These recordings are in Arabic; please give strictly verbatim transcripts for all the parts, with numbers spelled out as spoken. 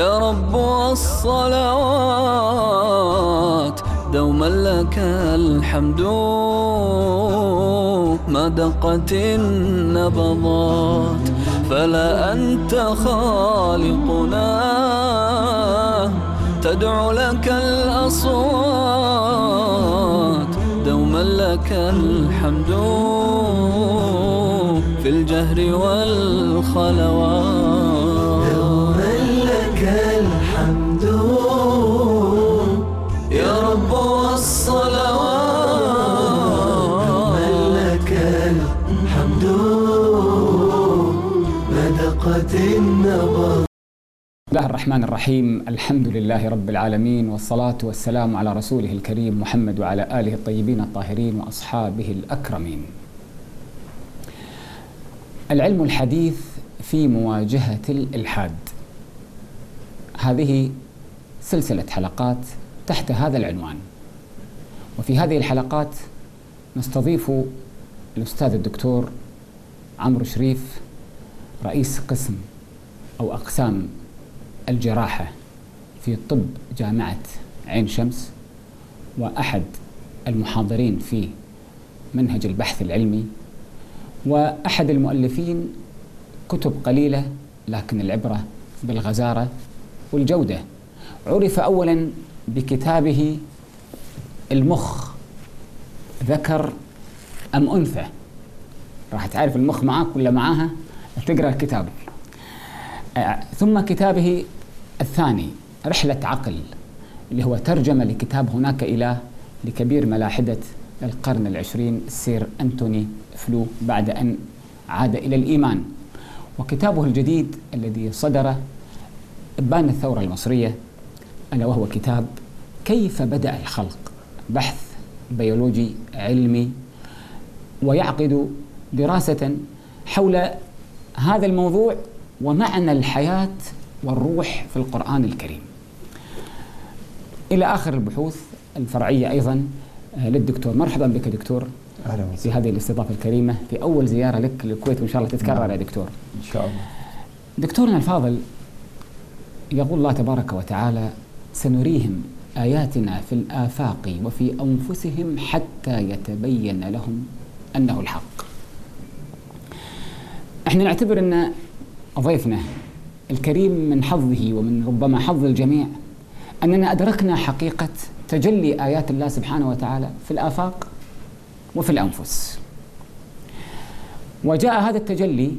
يا رب والصلوات دوما لك الحمد ما دقت النبضات، فلا أنت خالقنا تدعو لك الأصوات، دوما لك الحمد في الجهر والخلوات. دوما لك الحمد يا رب والصلوات، دوما لك الحمد ما دقت النبض. بسم الله الرحمن الرحيم. الحمد لله رب العالمين، والصلاة والسلام على رسوله الكريم محمد وعلى آله الطيبين الطاهرين وأصحابه الأكرمين. العلم الحديث في مواجهة الإلحاد، هذه سلسلة حلقات تحت هذا العنوان. وفي هذه الحلقات نستضيف الأستاذ الدكتور عمرو شريف، رئيس قسم أو أقسام الجراحة في طب جامعة عين شمس، وأحد المحاضرين في منهج البحث العلمي، وأحد المؤلفين كتب قليلة لكن العبرة بالغزارة والجودة. عرف أولا بكتابه المخ ذكر أم أنثى، راح تعرف المخ معك ولا معاها تقرأ الكتاب. ثم كتابه الثاني رحلة عقل، اللي هو ترجمة لكتاب هناك إله لكبير ملاحدة القرن العشرين السير أنتوني فلو بعد أن عاد إلى الإيمان. وكتابه الجديد الذي صدر إبان الثورة المصرية، ألا وهو كتاب كيف بدأ الخلق، بحث بيولوجي علمي، ويعقد دراسة حول هذا الموضوع ومعنى الحياة والروح في القرآن الكريم، إلى آخر البحوث الفرعية أيضا للدكتور. مرحبا بك دكتور في هذه الاستضافة الكريمة، في أول زيارة لك للكويت، وإن شاء الله تتكرر يا دكتور إن شاء الله. دكتورنا الفاضل، يقول الله تبارك وتعالى: سنريهم آياتنا في الآفاق وفي أنفسهم حتى يتبين لهم أنه الحق. احنا نعتبر أن ضيفنا الكريم من حظه ومن ربما حظ الجميع أننا أدركنا حقيقة تجلي آيات الله سبحانه وتعالى في الآفاق وفي الأنفس. وجاء هذا التجلي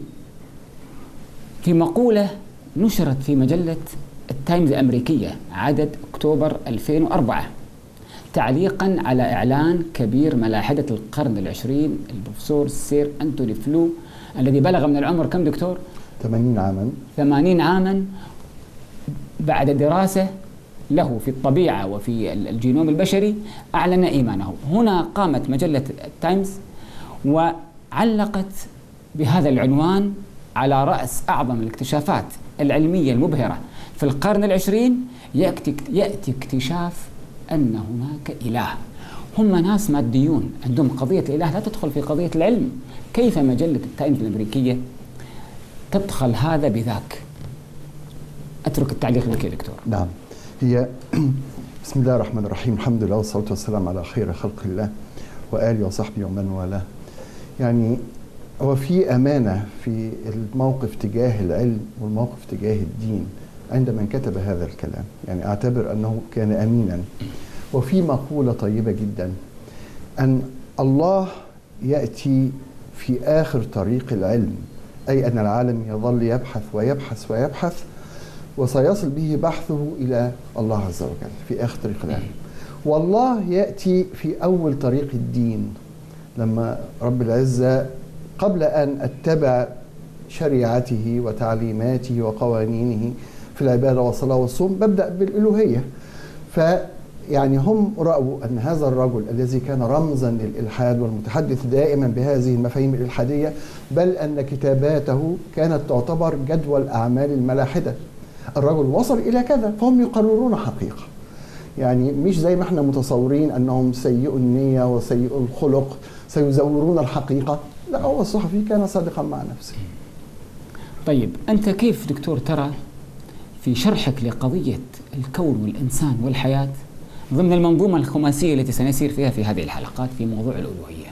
في مقولة نشرت في مجلة التايمز الأمريكية عدد أكتوبر ألفين وأربعة، تعليقا على إعلان كبير ملاحدة القرن العشرين البروفيسور سير أنتوني فلو، الذي بلغ من العمر كم دكتور؟ ثمانين عاما. ثمانين عاما، بعد دراسة له في الطبيعة وفي الجينوم البشري أعلن إيمانه. هنا قامت مجلة التايمز وعلقت بهذا العنوان: على رأس أعظم الاكتشافات العلمية المبهرة في القرن العشرين يأتي يأتي اكتشاف أن هناك إله. هم ناس ماديون، عندهم قضية الإله لا تدخل في قضية العلم. كيف مجلة التايمز الأمريكية تدخل هذا بذاك؟ أترك التعليق لك يا دكتور. نعم، هي بسم الله الرحمن الرحيم، الحمد لله والصلاة والسلام على خير خلق الله وآله وصحبه ومن والاه. يعني هو في أمانة في الموقف تجاه العلم والموقف تجاه الدين عندما كتب هذا الكلام، يعني أعتبر أنه كان أمينا. وفي مقولة طيبة جدا أن الله يأتي في آخر طريق العلم، أي أن العالم يظل يبحث ويبحث ويبحث وسيصل به بحثه إلى الله عز وجل في آخر طريق العلم. والله يأتي في أول طريق الدين، لما رب العزة قبل أن أتبع شريعته وتعليماته وقوانينه في العبادة والصلاة والصوم ببدأ بالألوهية. فيعني هم رأوا أن هذا الرجل الذي كان رمزا للإلحاد والمتحدث دائما بهذه المفاهيم الإلحادية، بل أن كتاباته كانت تعتبر جدول أعمال الملاحدة، الرجل وصل إلى كذا، فهم يقررون حقيقة. يعني مش زي ما احنا متصورين أنهم سيئوا النية وسيئوا الخلق سيزورون الحقيقة، لا، هو الصحفي كان صادقا مع نفسه. طيب أنت كيف دكتور ترى في شرحك لقضية الكون والإنسان والحياة ضمن المنظومة الخماسية التي سنسير فيها في هذه الحلقات في موضوع الألوهية.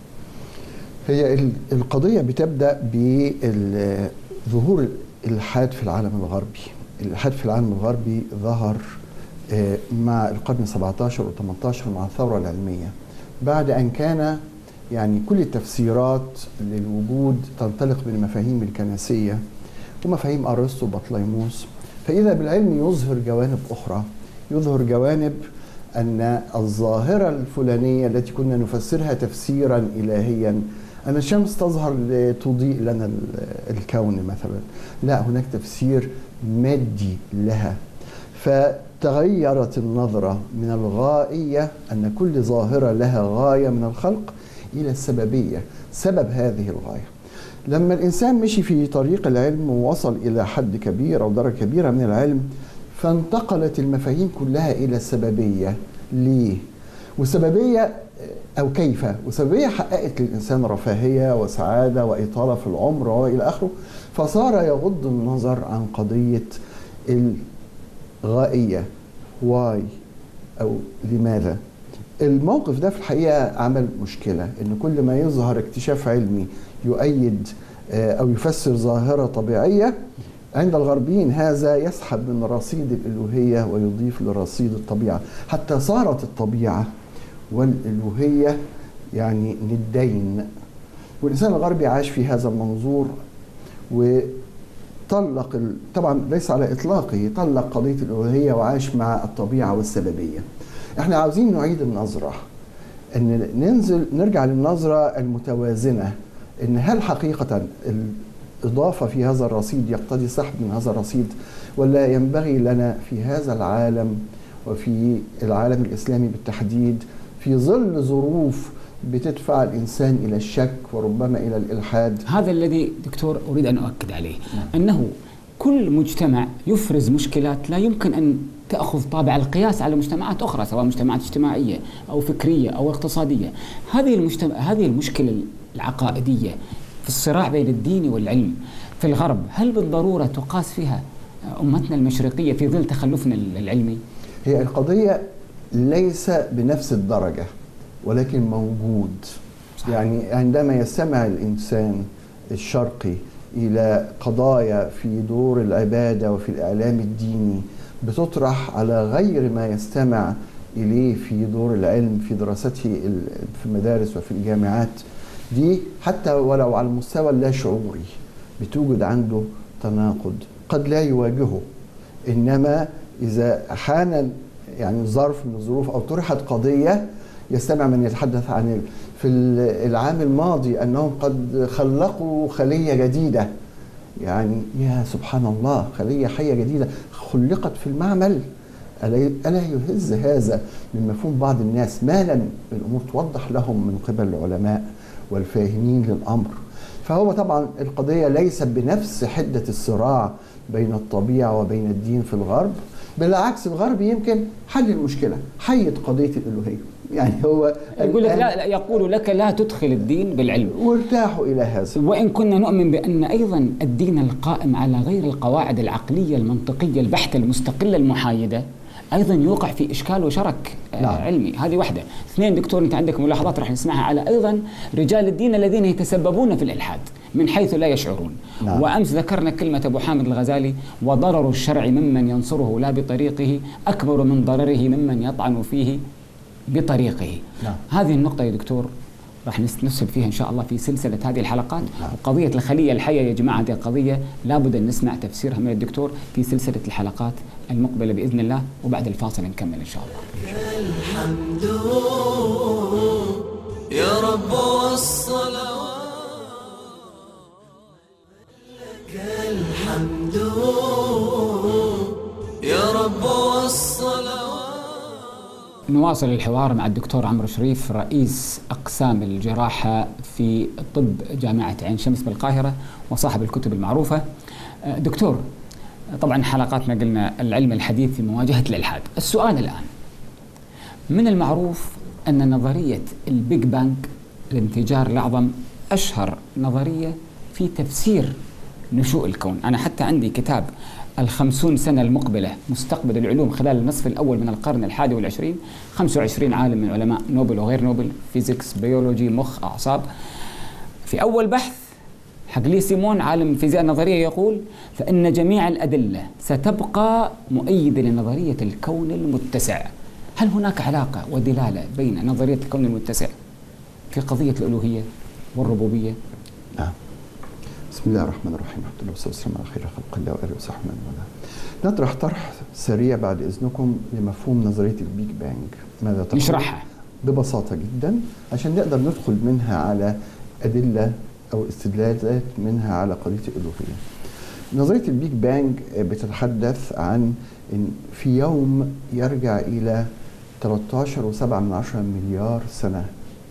هي القضية بتبدأ بظهور الإلحاد في العالم الغربي. الإلحاد في العالم الغربي ظهر مع القرن السابع عشر والثامن عشر مع الثورة العلمية، بعد أن كان يعني كل التفسيرات للوجود تنطلق من المفاهيم الكنسية ومفاهيم أرسطو وبطليموس، فإذا بالعلم يظهر جوانب أخرى، يظهر جوانب أن الظاهرة الفلانية التي كنا نفسرها تفسيرا إلهيا، أن الشمس تظهر لتضيء لنا الكون مثلا، لا، هناك تفسير مادي لها. فتغيرت النظرة من الغائية أن كل ظاهرة لها غاية من الخلق إلى السببية، سبب هذه الغاية. لما الإنسان مشي في طريق العلم ووصل إلى حد كبير أو درجة كبيرة من العلم، فانتقلت المفاهيم كلها إلى السببية. ليه؟ والسببية أو كيف؟ والسببية حققت للإنسان رفاهية وسعادة وإطالة في العمر وإلى آخره، فصار يغض النظر عن قضية الغائية، واي أو لماذا. الموقف ده في الحقيقة عمل مشكلة، إن كل ما يظهر اكتشاف علمي يؤيد أو يفسر ظاهرة طبيعية عند الغربيين، هذا يسحب من رصيد الألوهية ويضيف لرصيد الطبيعة، حتى صارت الطبيعة والألوهية يعني ندين. والإنسان الغربي عاش في هذا المنظور وطلق، طبعا ليس على إطلاقه، طلق قضية الألوهية وعاش مع الطبيعة والسببية. احنا عاوزين نعيد النظرة، ان ننزل نرجع للنظرة المتوازنة، ان هل حقيقة الإضافة في هذا الرصيد يقتضي سحب من هذا الرصيد، ولا ينبغي لنا في هذا العالم وفي العالم الإسلامي بالتحديد في ظل ظروف بتدفع الإنسان إلى الشك وربما إلى الإلحاد. هذا الذي دكتور أريد أن أؤكد عليه، أنه كل مجتمع يفرز مشكلات لا يمكن أن تأخذ طابع القياس على مجتمعات أخرى، سواء مجتمعات اجتماعية أو فكرية أو اقتصادية. هذه المجتمع هذه المشكلة العقائدية في الصراع بين الدين والعلم في الغرب، هل بالضرورة تقاس فيها أمتنا المشرقية في ظل تخلفنا العلمي؟ هي القضية ليس بنفس الدرجة، ولكن موجود. صحيح. يعني عندما يستمع الإنسان الشرقي إلى قضايا في دور العبادة وفي الإعلام الديني بتطرح على غير ما يستمع إليه في دور العلم في دراسته في المدارس وفي الجامعات دي، حتى ولو على المستوى اللا شعوري بتوجد عنده تناقض قد لا يواجهه. إنما إذا حان يعني ظرف من الظروف أو طرحت قضية، يستمع من يتحدث عن في العام الماضي أنهم قد خلقوا خلية جديدة، يعني يا سبحان الله، خلية حية جديدة خلقت في المعمل. ألا يهز هذا من مفهوم بعض الناس ما لم الأمور توضح لهم من قبل العلماء والفاهمين للأمر؟ فهو طبعا القضية ليست بنفس حدة الصراع بين الطبيعة وبين الدين في الغرب، بالعكس الغرب يمكن حل المشكلة، حيد قضية الألوهية. يعني هو يقول لك لا يقول لك لا تدخل الدين بالعلم، وارتاحوا إلى هذا. وإن كنا نؤمن بأن أيضا الدين القائم على غير القواعد العقلية المنطقية البحتة المستقلة المحايدة أيضا يوقع في إشكال وشرك نعم. علمي. هذه واحدة. اثنين دكتور، أنت عندك ملاحظات راح نسمعها على أيضا رجال الدين الذين يتسببون في الإلحاد من حيث لا يشعرون. نعم. وأمس ذكرنا كلمة أبو حامد الغزالي: وضرر الشرع ممن ينصره لا بطريقه أكبر من ضرره ممن يطعن فيه بطريقه. نعم. هذه النقطة يا دكتور راح نسلسل فيها إن شاء الله في سلسلة هذه الحلقات. نعم. قضية الخلية الحية يا جماعة هذه قضية لابد أن نسمع تفسيرها من الدكتور في سلسلة الحلقات المقبلة بإذن الله، وبعد الفاصل نكمل إن شاء الله. الحمد يا رب والصلوات، لك الحمد يا رب والصلوات. نواصل الحوار مع الدكتور عمرو شريف، رئيس أقسام الجراحة في طب جامعة عين شمس بالقاهرة وصاحب الكتب المعروفة. دكتور، طبعا حلقاتنا قلنا العلم الحديث في مواجهة الإلحاد. السؤال الآن: من المعروف أن نظرية البيج بانج، الانفجار الأعظم، أشهر نظرية في تفسير نشوء الكون. أنا حتى عندي كتاب الخمسون سنة المقبلة مستقبل العلوم خلال النصف الأول من القرن الحادي والعشرين، خمسة وعشرين عالم من علماء نوبل وغير نوبل، فيزيكس، بيولوجي، مخ، أعصاب. في أول بحث حق لي سيمون عالم الفيزياء النظرية يقول: فإن جميع الأدلة ستبقى مؤيدة لنظرية الكون المتسع. هل هناك علاقة ودلالة بين نظرية الكون المتسع في قضية الألوهية والربوبية؟ نعم. بسم الله الرحمن الرحيم، الحمد لله والصلاة والسلام على خير خلق الله وآله وصحبه من والاه. نطرح طرح سريع بعد إذنكم لمفهوم نظرية البيج بانج. ماذا تقول؟ نشرحها ببساطة جدا عشان نقدر ندخل منها على أدلة أو استدلالات منها على قضية الألوهية. نظرية البيج بانج بتتحدث عن إن في يوم يرجع إلى ثلاثة عشر وسبعة من عشرة مليار سنة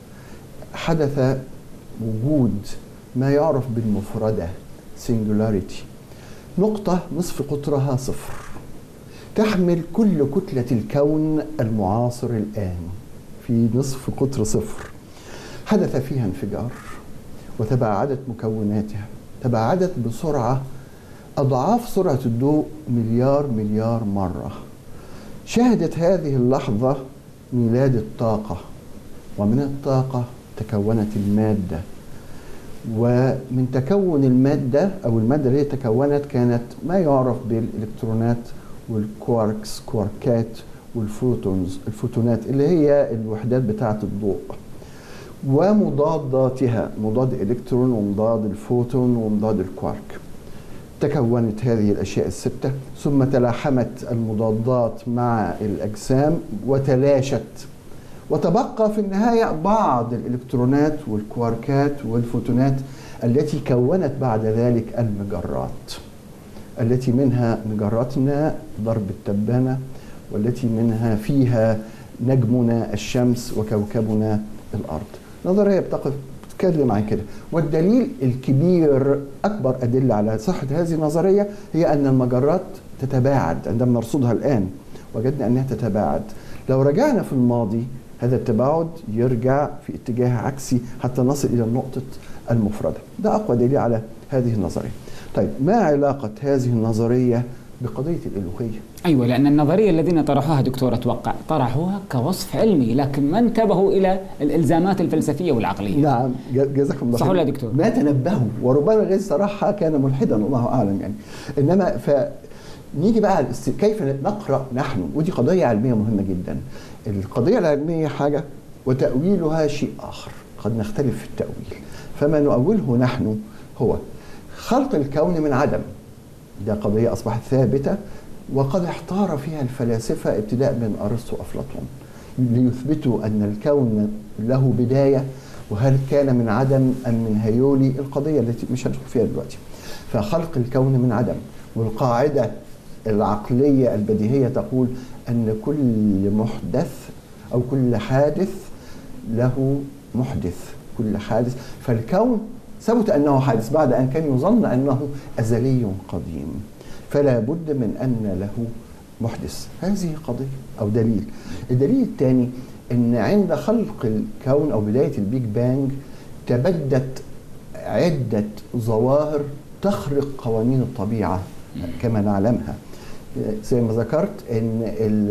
حدث وجود ما يعرف بالمفردة singularity، نقطة نصف قطرها صفر تحمل كل كتلة الكون المعاصر الآن في نصف قطر صفر. حدث فيها انفجار وتباعدت مكوناتها، تباعدت بسرعة أضعاف سرعة الضوء مليار مليار مرة. شهدت هذه اللحظة ميلاد الطاقة، ومن الطاقة تكونت المادة، ومن تكون المادة أو المادة اللي تكونت كانت ما يعرف بالإلكترونات والكواركس كواركات والفوتونز الفوتونات اللي هي الوحدات بتاعة الضوء ومضاداتها، مضاد الإلكترون ومضاد الفوتون ومضاد الكوارك. تكونت هذه الأشياء الستة، ثم تلاحمت المضادات مع الأجسام وتلاشت، وتبقى في النهاية بعض الإلكترونات والكواركات والفوتونات التي كونت بعد ذلك المجرات، التي منها مجراتنا ضرب التبانة، والتي منها فيها نجمنا الشمس وكوكبنا الأرض. نظرية بتقف تتكلم عن كده، والدليل الكبير أكبر أدلة على صحة هذه النظرية هي أن المجرات تتباعد. عندما نرصدها الآن وجدنا أنها تتباعد. لو رجعنا في الماضي هذا التباعد يرجع في اتجاه عكسي حتى نصل إلى نقطة المفردة. ده أقوى دليل على هذه النظرية. طيب، ما علاقة هذه النظرية بقضية الألوهية؟ أيوة، لأن النظرية الذين طرحوها دكتور أتوقع طرحوها كوصف علمي، لكن ما انتبهوا إلى الإلزامات الفلسفية والعقلية. نعم، جزاكم الله خير. صح ولا دكتور؟ ما تنبهوا، وربما غير صراحة كان ملحدا الله أعلم يعني. إنما فنيجي بقى على كيف نقرأ نحن، ودي قضية علمية مهمة جدا. القضية العلمية حاجة وتأويلها شيء آخر، قد نختلف في التأويل. فما نؤوله نحن هو خلق الكون من عدم، ده قضية أصبحت ثابتة وقد احتار فيها الفلاسفة ابتداء من أرسطو وأفلاطون ليثبتوا أن الكون له بداية، وهل كان من عدم أم من هيولي، القضية التي مش هندخل فيها دلوقتي. فخلق الكون من عدم، والقاعدة العقلية البديهية تقول أن كل محدث أو كل حادث له محدث، كل حادث. فالكون ثبت أنه حادث بعد أن كان يظن أنه أزلي قديم، فلا بد من أن له محدث. هذه قضية أو دليل. الدليل الثاني أن عند خلق الكون أو بداية البيج بانج تبدت عدة ظواهر تخرق قوانين الطبيعة كما نعلمها. زي ما ذكرت أن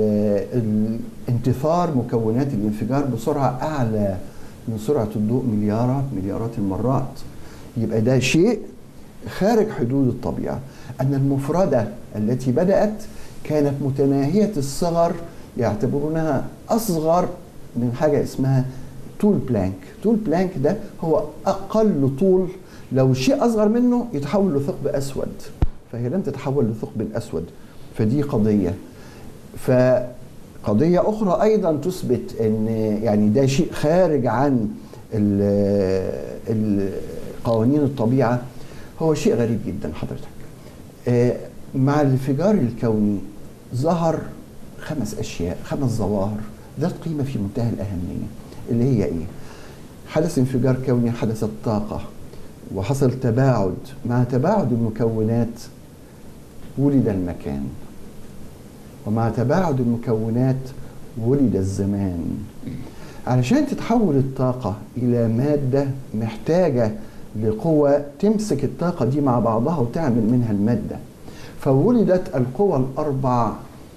انتثار مكونات الانفجار بسرعة أعلى من سرعة الضوء مليارات مليارات المرات. يبقى ده شيء خارج حدود الطبيعة. أن المفردة التي بدأت كانت متناهية الصغر، يعتبرونها أصغر من حاجة اسمها طول بلانك. طول بلانك ده هو أقل طول، لو شيء أصغر منه يتحول لثقب أسود، فهي لم تتحول لثقب الأسود. فدي قضية. فقضية أخرى أيضا تثبت أن يعني ده شيء خارج عن قوانين الطبيعة، هو شيء غريب جدا حضرتك. مع الانفجار الكوني ظهر خمس أشياء، خمس ظواهر ذات قيمة في منتهى الأهمية، اللي هي إيه؟ حدث انفجار كوني، حدثت طاقة، وحصل تباعد. مع تباعد المكونات ولد المكان، ومع تباعد المكونات ولد الزمان. علشان تتحول الطاقة إلى مادة محتاجة لقوة تمسك الطاقة دي مع بعضها وتعمل منها المادة. فولدت القوى الأربع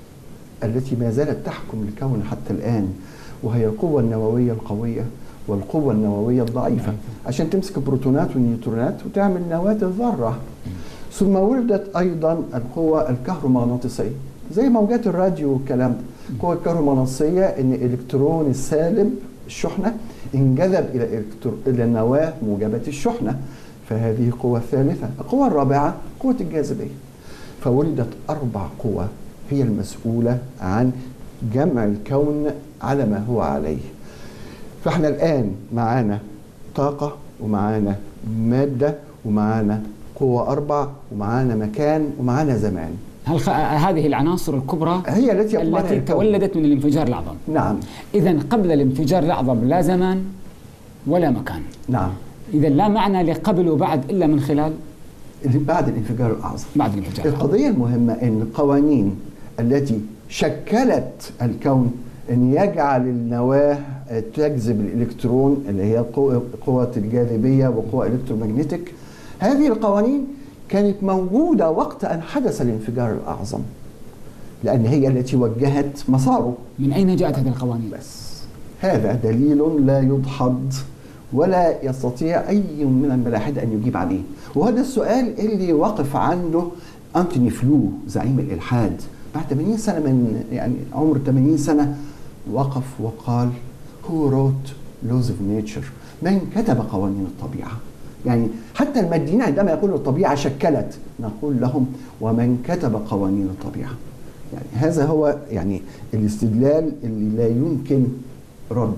التي ما زالت تحكم الكون حتى الآن، وهي القوة النووية القوية والقوة النووية الضعيفة، عشان تمسك بروتونات ونيوترونات وتعمل نواة الذرة. ثم ولدت أيضا القوة الكهرومغناطيسية زي موجات الراديو والكلام ده. القوة الكهرومغناطيسية إن الإلكترون السالب الشحنة انجذب إلى إلكترون إلى النواة موجبة الشحنة، فهذه قوة ثالثة. القوة الرابعة قوة الجاذبية. فولدت أربع قوى هي المسؤولة عن جمع الكون على ما هو عليه. فاحنا الآن معانا طاقة ومعانا مادة ومعانا قوة أربع ومعانا مكان ومعانا زمان. هل خ... هذه العناصر الكبرى هي التي التي تولدت من الانفجار الأعظم. نعم. إذن قبل الانفجار الأعظم لا زمان ولا مكان. نعم. إذن لا معنى لقبل وبعد إلا من خلال بعد الانفجار الأعظم. بعد الانفجار. القضية المهمة أن القوانين التي شكلت الكون أن يجعل النواة تجذب الإلكترون اللي هي قوة الجاذبية وقوة إلكترومagnetic، هذه القوانين كانت موجودة وقت أن حدث الانفجار الأعظم، لأن هي التي وجهت مساره. من أين جاءت هذه القوانين؟ بس هذا دليل لا يدحض ولا يستطيع أي من الملاحدة أن يجيب عليه، وهذا السؤال اللي وقف عنده أنتوني فلو زعيم الإلحاد بعد ثمانين سنة، من يعني عمر ثمانين سنة وقف وقال Who wrote laws of nature؟ من كتب قوانين الطبيعة؟ يعني حتى الماديين عندما يقولوا الطبيعة شكلت، نقول لهم ومن كتب قوانين الطبيعة. يعني هذا هو يعني الاستدلال اللي لا يمكن رده.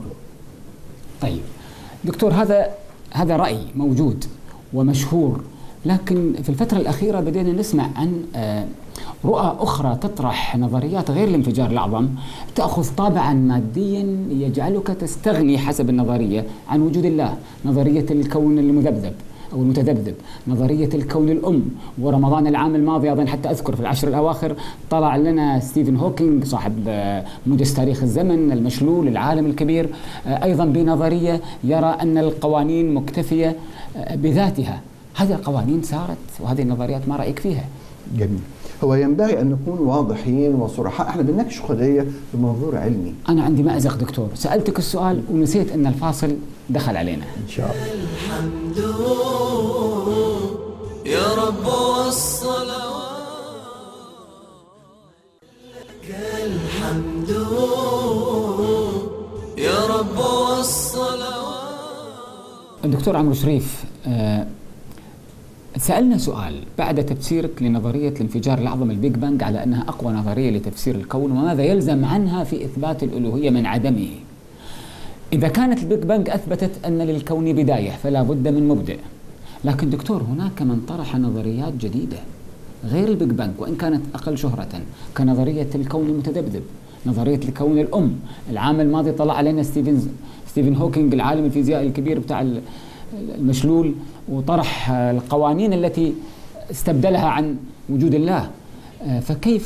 طيب دكتور، هذا هذا رأي موجود ومشهور، لكن في الفترة الأخيرة بدينا نسمع عن رؤى أخرى تطرح نظريات غير الانفجار الأعظم تأخذ طابعا ماديا يجعلك تستغني حسب النظرية عن وجود الله. نظرية الكون المذبذب أو المتذبذب، نظرية الكون الأم. ورمضان العام الماضي أظن حتى أذكر في العشر الأواخر طلع لنا ستيفن هوكينج صاحب موجز تاريخ الزمن المشلول العالم الكبير أيضا بنظرية يرى أن القوانين مكتفية بذاتها. هذه القوانين سارت وهذه النظريات ما رأيك فيها؟ جميل. هو ينبغي أن نكون واضحين وصرحاء، احنا بنناقش قضية بمنظور علمي. أنا عندي مأزق دكتور، سألتك السؤال ونسيت أن الفاصل دخل علينا. إن شاء الله. الحمد يا رب والصلوات لك الحمد يا رب والصلوات. الدكتور عمرو شريف، آه سألنا سؤال بعد تفسيرك لنظرية الانفجار الأعظم البيج بانج على أنها أقوى نظرية لتفسير الكون، وماذا يلزم عنها في إثبات الألوهية من عدمه. إذا كانت البيج بانج أثبتت أن للكون بداية فلا بد من مبدأ، لكن دكتور هناك من طرح نظريات جديدة غير البيج بانج وإن كانت أقل شهرة، كنظرية الكون المتذبذب، نظرية الكون الأم. العام الماضي طلع علينا ستيفن ستيفن هوكينج العالم الفيزيائي الكبير بتاع المشلول وطرح القوانين التي استبدلها عن وجود الله. فكيف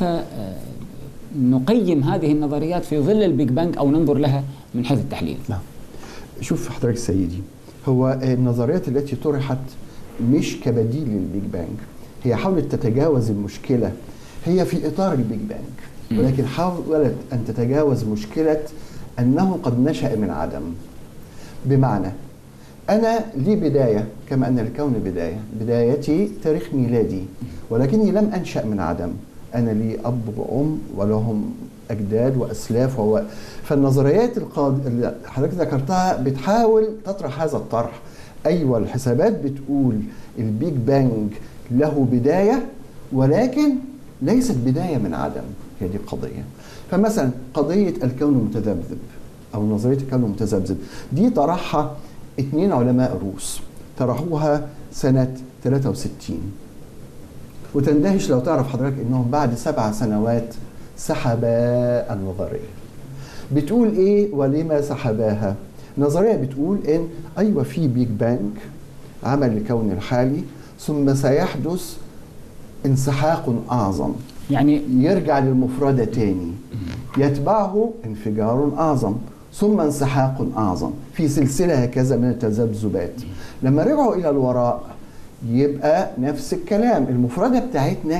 نقيم هذه النظريات في ظل البيج بانج أو ننظر لها من حيث التحليل؟ نعم. شوف حضرتك سيدي، هو النظريات التي طرحت مش كبديل للبيج بانج، هي حاولت تتجاوز المشكلة، هي في إطار البيج بانج، ولكن حاولت أن تتجاوز مشكلة أنه قد نشأ من عدم. بمعنى أنا لي بداية كما أن الكون بداية، بدايتي تاريخ ميلادي، ولكني لم أنشأ من عدم. أنا لي أب وأم ولهم أجداد وأسلاف وهو. فالنظريات القاد... اللي حضرتك ذكرتها بتحاول تطرح هذا الطرح. أيوة الحسابات بتقول البيج بانج له بداية ولكن ليست بداية من عدم، هي دي القضية. فمثلا قضية الكون المتذبذب أو نظرية الكون المتذبذب دي طرحها اثنين علماء روس، طرحوها سنة ثلاثة وستين، وتندهش لو تعرف حضرتك انهم بعد سبع سنوات سحبا النظرية. بتقول ايه ولما سحباها؟ نظرية بتقول ان ايوه في بيج بانج عمل الكون الحالي ثم سيحدث انسحاق اعظم، يعني يرجع للمفردة تاني، يتبعه انفجار اعظم ثم انسحاق أعظم في سلسلة هكذا من التذبذبات. لما رجعوا إلى الوراء يبقى نفس الكلام، المفردة بتاعتنا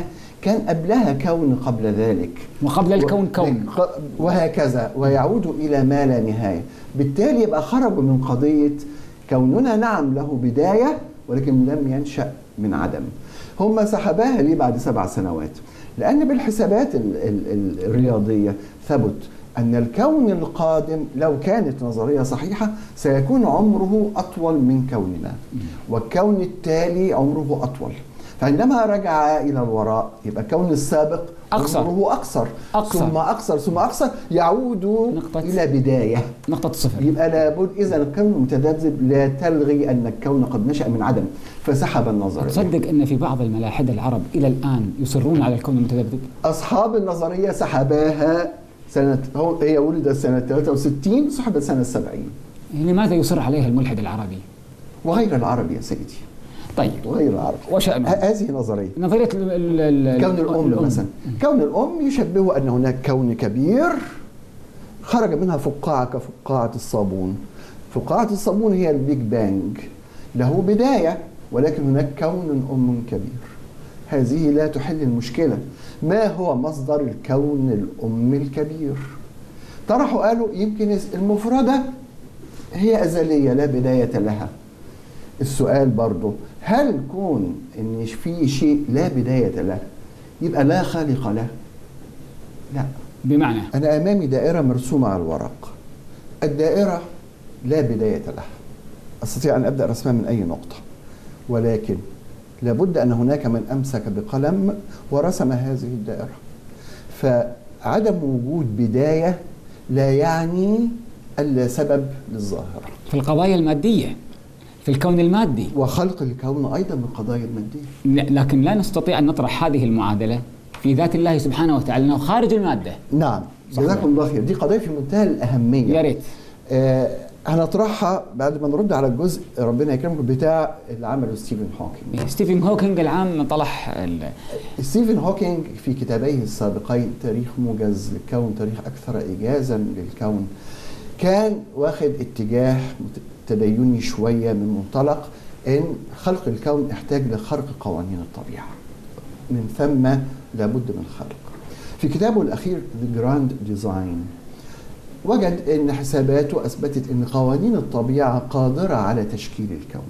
كان قبلها كون قبل ذلك، وقبل الكون كون، وهكذا، ويعود إلى ما لا نهاية. بالتالي يبقى خرجوا من قضية كوننا نعم له بداية ولكن لم ينشأ من عدم. هم سحباها ليه بعد سبع سنوات؟ لأن بالحسابات ال ال الرياضية ثبت أن الكون القادم لو كانت نظرية صحيحة سيكون عمره أطول من كوننا، والكون التالي عمره أطول. فعندما رجع إلى الوراء يبقى الكون السابق أقصر، عمره أقصر, أقصر ثم أقصر ثم أقصر يعود إلى بداية نقطة صفر. يبقى لابد إذا الكون متذبذب لا تلغي أن الكون قد نشأ من عدم، فسحب النظرية. تصدق أن في بعض الملاحدة العرب إلى الآن يصرون على الكون المتذبذب؟ أصحاب النظرية سحباها سنة، هي ولدت سنة ثلاثة وستين، سحبت سنة سبعين. لماذا يصر عليها الملحد العربي؟ وغير العربي يا سيدي. طيب وغير العربي وشأنه؟ هذه نظرية نظرية كون الأم, الأم مثلا. كون الأم يشبه أن هناك كون كبير خرج منها فقاعة كفقاعة الصابون. فقاعة الصابون هي البيج بانج، له بداية ولكن هناك كون أم كبير. هذه لا تحل المشكلة. ما هو مصدر الكون الأم الكبير؟ طرحوا قالوا يمكن المفردة هي أزلية لا بداية لها. السؤال برضو، هل كون ان في شيء لا بداية له يبقى لا خالق له؟ لا. بمعنى انا امامي دائرة مرسومة على الورق، الدائرة لا بداية لها، استطيع ان ابدأ رسمها من اي نقطة، ولكن لابد ان هناك من امسك بقلم ورسم هذه الدائرة. فعدم وجود بداية لا يعني الا سبب للظاهرة. في القضايا المادية، في الكون المادي، وخلق الكون أيضا من القضايا المادية. لكن لا نستطيع أن نطرح هذه المعادلة في ذات الله سبحانه وتعالى أنه خارج المادة. نعم، جزاكم الله خير. دي قضية في منتهى الأهمية، يا ريت. آه هنطرحها بعد ما نرد على الجزء ربنا يكرمكم بتاع اللي عمله ستيفن هوكينج. ستيفن هوكينج العام طرح ستيفن هوكينج في كتابيه السابقين تاريخ موجز للكون، تاريخ أكثر إيجازا للكون، كان واخد اتجاه تديني شوية من منطلق ان خلق الكون احتاج لخرق قوانين الطبيعة، من ثم لابد من خلق. في كتابه الأخير The Grand Design وجد ان حساباته اثبتت ان قوانين الطبيعة قادرة على تشكيل الكون،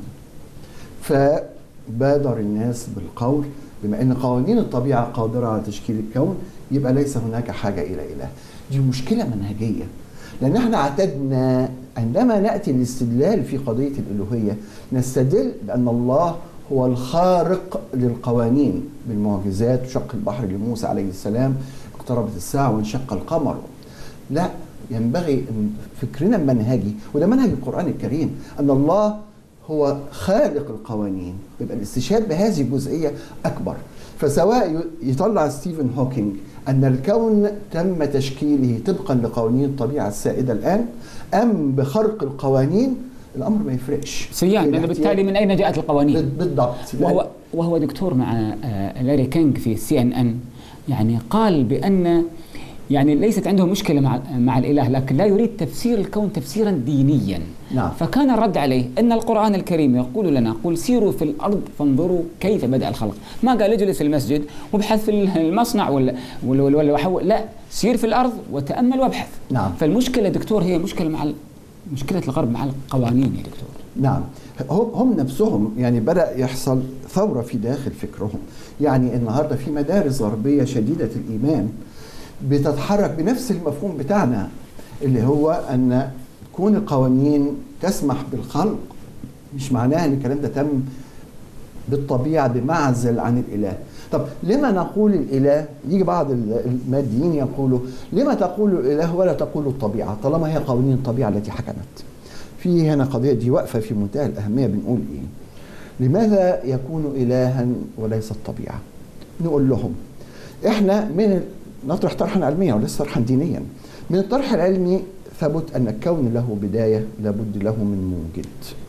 فبادر الناس بالقول بما ان قوانين الطبيعة قادرة على تشكيل الكون يبقى ليس هناك حاجة الى اله. دي مشكلة منهجية، لأن احنا اعتدنا عندما نأتي الاستدلال في قضية الألوهية نستدل بأن الله هو الخارق للقوانين بالمعجزات، شق البحر لموسى عليه السلام، اقتربت الساعة وانشق القمر. لا، ينبغي فكرنا المنهجي، وده منهج القرآن الكريم، أن الله هو خالق القوانين، يبقى الاستشهاد بهذه الجزئية أكبر. فسواء يطلع ستيفن هوكينج أن الكون تم تشكيله طبقا لقوانين الطبيعة السائدة الآن أم بخرق القوانين، الأمر ما يفرقش. سيان، لأن بالتالي من أين جاءت القوانين؟ بالضبط. وهو, وهو دكتور مع لاري كينج في سي ان ان يعني قال بأن يعني ليست عنده مشكلة مع مع الإله، لكن لا يريد تفسير الكون تفسيرا دينيا. نعم. فكان الرد عليه أن القرآن الكريم يقول لنا قل سيروا في الأرض فانظروا كيف بدأ الخلق. ما قال اجلس في المسجد وابحث في المصنع ولا ولا وحول، لا، سير في الأرض وتأمل وابحث. نعم. فالمشكلة دكتور هي مشكلة مع مشكلة الغرب مع القوانين يا دكتور. نعم، هم نفسهم يعني بدأ يحصل ثورة في داخل فكرهم. يعني النهاردة في مدارس غربية شديدة الإيمان بتتحرك بنفس المفهوم بتاعنا، اللي هو أن كون القوانين تسمح بالخلق مش معناها أن الكلام ده تم بالطبيعة بمعزل عن الإله. طب لما نقول الإله؟ يجي بعض الماديين يقولوا لما تقول الإله ولا تقول الطبيعة طالما هي قوانين الطبيعة التي حكمت. في هنا قضية دي واقفة في منتهى الأهمية. بنقول إيه؟ لماذا يكون إلها وليس الطبيعة؟ نقول لهم إحنا من نطرح طرحا علميا وليس طرحا دينيا. من الطرح العلمي ثبت أن الكون له بداية لابد له من موجد،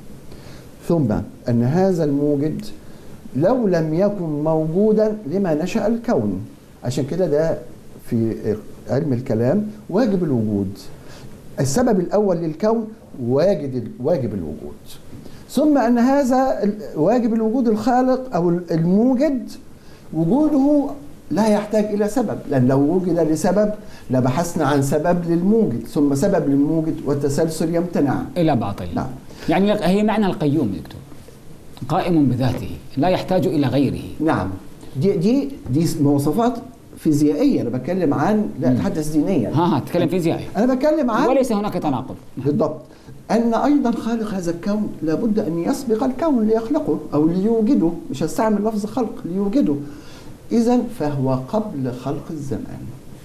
ثم أن هذا الموجد لو لم يكن موجودا لما نشأ الكون. عشان كده ده في علم الكلام واجب الوجود. السبب الأول للكون واجد واجب الوجود، ثم أن هذا واجب الوجود الخالق أو الموجد وجوده لا يحتاج إلى سبب، لأن لو وجد لسبب لبحثنا عن سبب للموجد ثم سبب للموجد والتسلسل يمتنع إلى باطل. نعم. يعني هي معنى القيوم دكتور، قائم بذاته لا يحتاج إلى غيره. نعم. دي دي دي مواصفات فيزيائية، أنا بتكلم عن لا أتحدث دينيا. ها ها تتكلم فيزيائي. أنا بتكلم عن وليس هناك تناقض. بالضبط. أن أيضا خالق هذا الكون لابد أن يسبق الكون ليخلقه أو ليوجده، مش هستعمل لفظ خلق، ليوجده. إذن فهو قبل خلق الزمان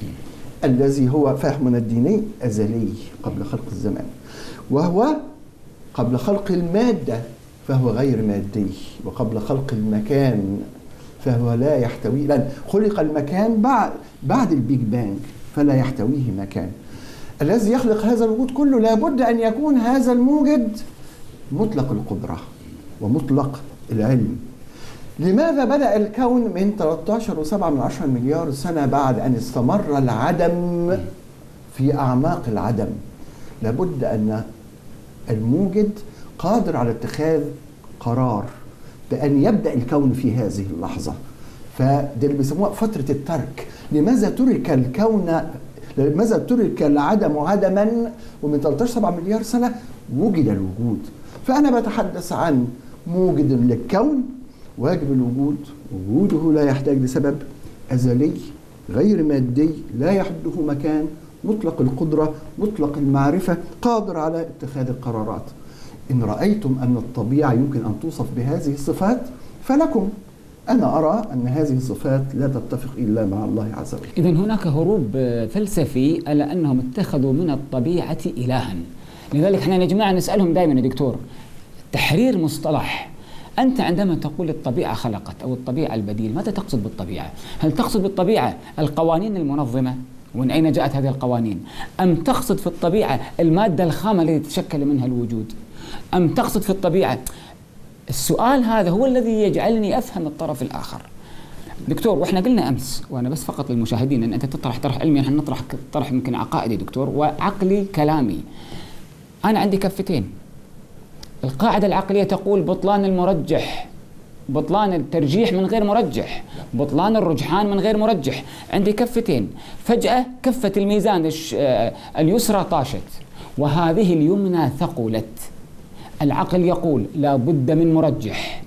الذي هو فهمنا الديني أزلي قبل خلق الزمان، وهو قبل خلق المادة فهو غير مادي، وقبل خلق المكان فهو لا يحتوي، لأن خلق المكان بعد بعد البيج بانج فلا يحتويه مكان. الذي يخلق هذا الوجود كله لابد أن يكون هذا الموجد مطلق القدرة ومطلق العلم. لماذا بدأ الكون من ثلاثة عشر وسبعة من عشرة مليار سنة بعد أن استمر العدم في أعماق العدم؟ لابد أن الموجد قادر على اتخاذ قرار بأن يبدأ الكون في هذه اللحظة، فده اللي بيسموها فترة الترك. لماذا ترك الكون، لماذا ترك العدم عدما ومن ثلاثة عشر سبعة مليار سنة وجد الوجود؟ فأنا بتحدث عن موجد للكون واجب الوجود، وجوده لا يحتاج لسبب، أزلي غير مادي لا يحده مكان، مطلق القدرة مطلق المعرفة، قادر على اتخاذ القرارات. إن رأيتم أن الطبيعة يمكن أن توصف بهذه الصفات فلكم. أنا أرى أن هذه الصفات لا تتفق إلا مع الله عز وجل. إذن هناك هروب فلسفي على أنهم اتخذوا من الطبيعة إلها. لذلك احنا يا جماعة نسألهم دائما يا دكتور تحرير مصطلح. أنت عندما تقول الطبيعة خلقت أو الطبيعة البديل، ماذا تقصد بالطبيعة؟ هل تقصد بالطبيعة القوانين المنظمة ومن أين جاءت هذه القوانين؟ أم تقصد في الطبيعة المادة الخام التي تتشكل منها الوجود؟ أم تقصد في الطبيعة؟ السؤال هذا هو الذي يجعلني أفهم الطرف الآخر. دكتور، وإحنا قلنا أمس، وأنا بس فقط للمشاهدين أن أنت تطرح طرح علمي، نحن نطرح طرح يمكن عقائدي دكتور وعقلي كلامي. أنا عندي كفتين. القاعدة العقلية تقول بطلان المرجح، بطلان الترجيح من غير مرجح، بطلان الرجحان من غير مرجح. عندي كفتين، فجأة كفة الميزان اليسرى طاشت وهذه اليمنى ثقلت. العقل يقول لا بد من مرجح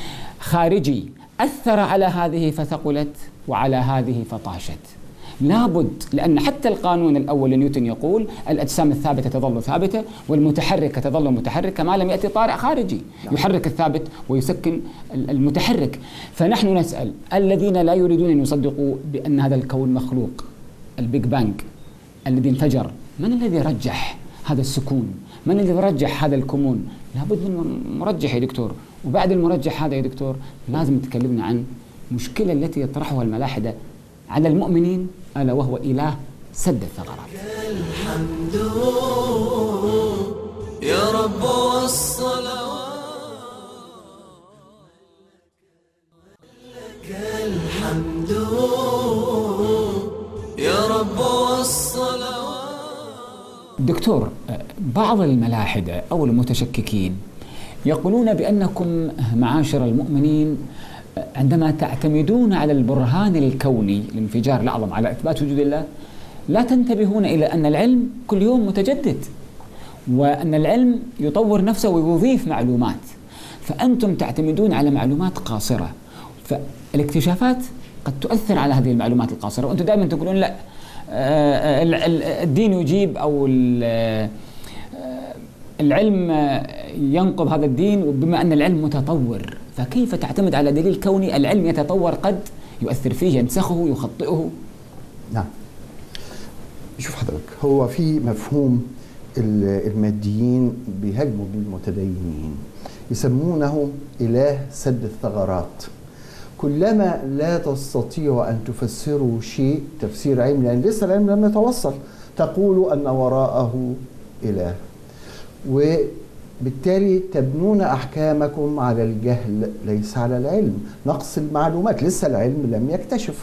خارجي أثر على هذه فثقلت وعلى هذه فطاشت. لابد، لأن حتى القانون الأول لنيوتن يقول الأجسام الثابتة تظل ثابتة والمتحركة تظل متحركة ما لم يأتي طارئ خارجي يحرك الثابت ويسكن المتحرك. فنحن نسأل الذين لا يريدون أن يصدقوا بأن هذا الكون مخلوق، البيج بانج الذي انفجر، من الذي رجح هذا السكون؟ من الذي رجح هذا الكمون؟ لابد من مرجح يا دكتور. وبعد المرجح هذا يا دكتور لازم تكلمنا عن مشكلة التي يطرحها الملاحدة على المؤمنين، ألا وهو إله سد الثغرات. الحمد يا رب والصلوات، لك الحمد يا رب والصلوات. دكتور، بعض الملاحدة أو المتشككين يقولون بأنكم معاشر المؤمنين عندما تعتمدون على البرهان الكوني الانفجار الأعظم على إثبات وجود الله لا تنتبهون إلى أن العلم كل يوم متجدد وأن العلم يطور نفسه ويضيف معلومات، فأنتم تعتمدون على معلومات قاصرة، فالاكتشافات قد تؤثر على هذه المعلومات القاصرة، وأنتم دائما تقولون لا الدين يجيب أو العلم ينقض هذا الدين، وبما أن العلم متطور فكيف تعتمد على دليل كوني العلم يتطور قد يؤثر فيه، ينسخه، يخطئه؟ نعم. شوف حضرتك، هو في مفهوم الماديين بيهاجموا بالمتدينين يسمونه إله سد الثغرات. كلما لا تستطيع أن تفسروا شيء تفسير علمي لأن لسه العلم لم يتوصل تقول أن وراءه إله، وبالتالي تبنون أحكامكم على الجهل ليس على العلم، نقص المعلومات، لسه العلم لم يكتشف.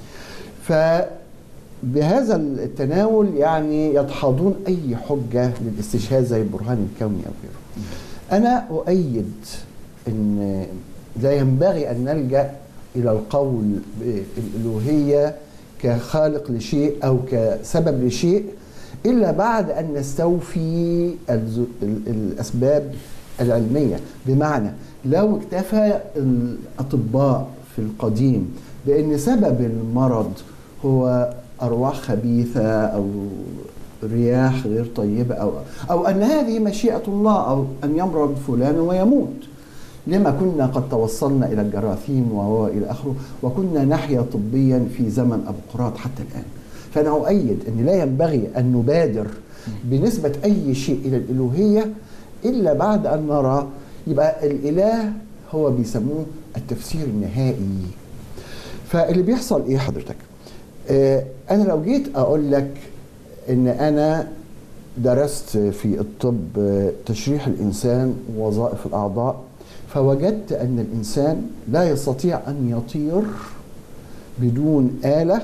فبهذا التناول يعني يدحضون أي حجة للاستشهاد زي البرهان الكوني أو غيره. أنا أؤيد أن لا ينبغي أن نلجأ إلى القول بالألوهية كخالق لشيء أو كسبب لشيء إلا بعد أن نستوفي الأسباب العلمية. بمعنى لو اكتفى الأطباء في القديم بأن سبب المرض هو أرواح خبيثة أو رياح غير طيبة أو, أو أن هذه مشيئة الله أو أن يمرض فلان ويموت، لما كنا قد توصلنا إلى الجراثيم وهو إلى آخره، وكنا نحيا طبيا في زمن أبقراط حتى الآن. فأنا أؤيد أن لا ينبغي أن نبادر بنسبة أي شيء إلى الإلوهية إلا بعد أن نرى. يبقى الإله هو بيسموه التفسير النهائي. فاللي بيحصل إيه حضرتك؟ آه أنا لو جيت أقول لك إن أنا درست في الطب تشريح الإنسان ووظائف الأعضاء، فوجدت أن الإنسان لا يستطيع أن يطير بدون آلة،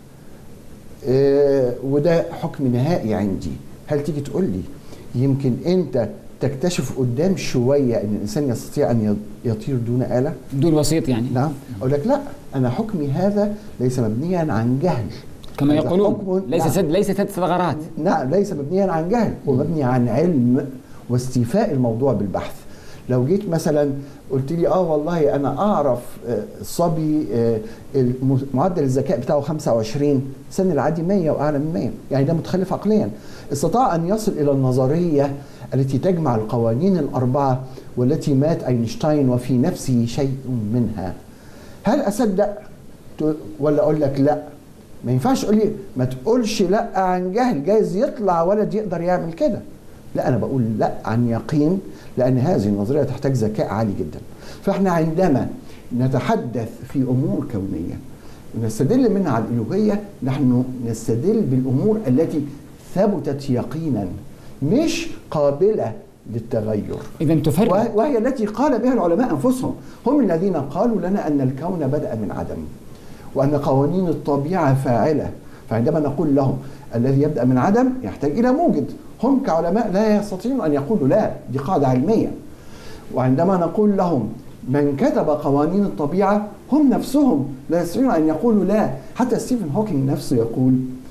آه وده حكم نهائي عندي. هل تيجي تقول لي يمكن أنت تكتشف قدام شوية أن الإنسان يستطيع أن يطير دون آلة؟ دون وسيط يعني؟ نعم. أقول لك لا، أنا حكمي هذا ليس مبنيا عن جهل كما يقولون، ليس نعم. سد ليس سد ثغرات. نعم، ليس مبنيا عن جهل، هو مبني عن علم واستيفاء الموضوع بالبحث. لو جيت مثلا قلت لي اه والله انا اعرف صبي معدل الذكاء بتاعه خمسة وعشرين، سن العادي مية واعلى من مية، يعني ده متخلف عقليا، استطاع ان يصل الى النظريه التي تجمع القوانين الاربعه والتي مات اينشتاين وفي نفسه شيء منها. هل اصدق ولا اقول لك لا؟ ما ينفعش تقول لي ما تقولش لا عن جهل، جايز يطلع ولد يقدر يعمل كده. لا، انا بقول لا عن يقين، لان هذه النظريه تحتاج ذكاء عالي جدا. فاحنا عندما نتحدث في امور كونيه ونستدل منها على الالوهيه، نحن نستدل بالامور التي ثبتت يقينا مش قابله للتغير. اذا تفرق، وهي التي قال بها العلماء انفسهم، هم الذين قالوا لنا ان الكون بدأ من عدم وان قوانين الطبيعه فاعله. فعندما نقول لهم الذي يبدأ من عدم يحتاج الى موجد، هم كعلماء لا يستطيعون ان يقولوا لا، دي قاعده علميه. وعندما نقول لهم من كتب قوانين الطبيعه، هم نفسهم لا يستطيعون ان يقولوا لا. حتى ستيفن هوكينج نفسه يقول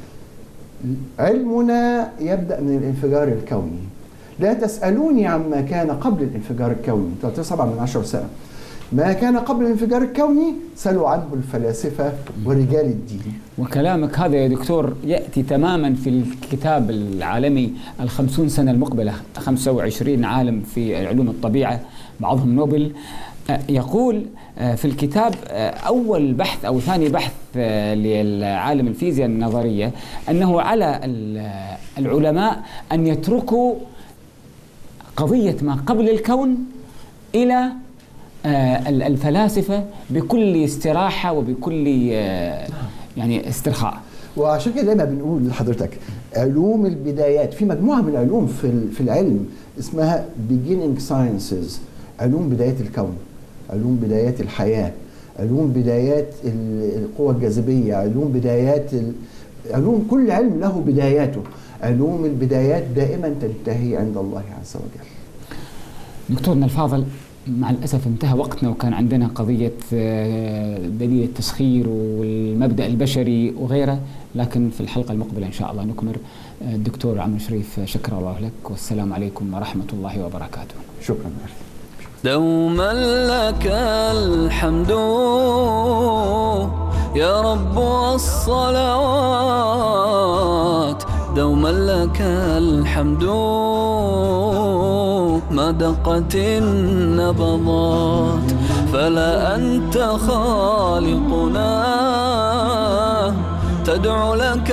علمنا يبدأ من الانفجار الكوني، لا تسألوني عما كان قبل الانفجار الكوني، ثلاثة وسبعة من عشر سنة. ما كان قبل الانفجار الكوني سألوا عنه الفلاسفة ورجال الدين. وكلامك هذا يا دكتور يأتي تماما في الكتاب العالمي الخمسون سنة المقبلة، خمسة وعشرين عالم في علوم الطبيعة بعضهم نوبل، يقول في الكتاب أول بحث أو ثاني بحث للعالم الفيزياء النظرية أنه على العلماء أن يتركوا قضية ما قبل الكون إلى الفلاسفة بكل استراحة وبكل يعني استرخاء. وعشان كده دايما بنقول لحضرتك علوم البدايات، في مجموعة من العلوم في في العلم اسمها beginning sciences، علوم بدايات الكون، علوم بدايات الحياة، علوم بدايات القوى الجاذبية، علوم بدايات ال... علوم كل علم له بداياته. علوم البدايات دائما تنتهي عند الله عز وجل. دكتورنا الفاضل، مع الأسف انتهى وقتنا، وكان عندنا قضية دليل التسخير والمبدأ البشري وغيره، لكن في الحلقة المقبلة إن شاء الله نكمل. الدكتور عمرو شريف، شكرا الله لك، والسلام عليكم ورحمة الله وبركاته. شكرا. دوما لك الحمد يا رب والصلوات، دوما لك الحمد ما دقت النبضات، فلا أنت خالقنا تدعو لك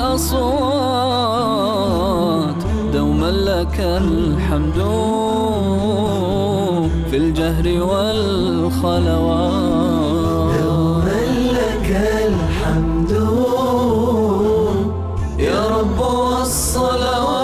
الأصوات، دوما لك الحمد في الجهر والخلوات، دوما لك الحمد يا رب والصلوات.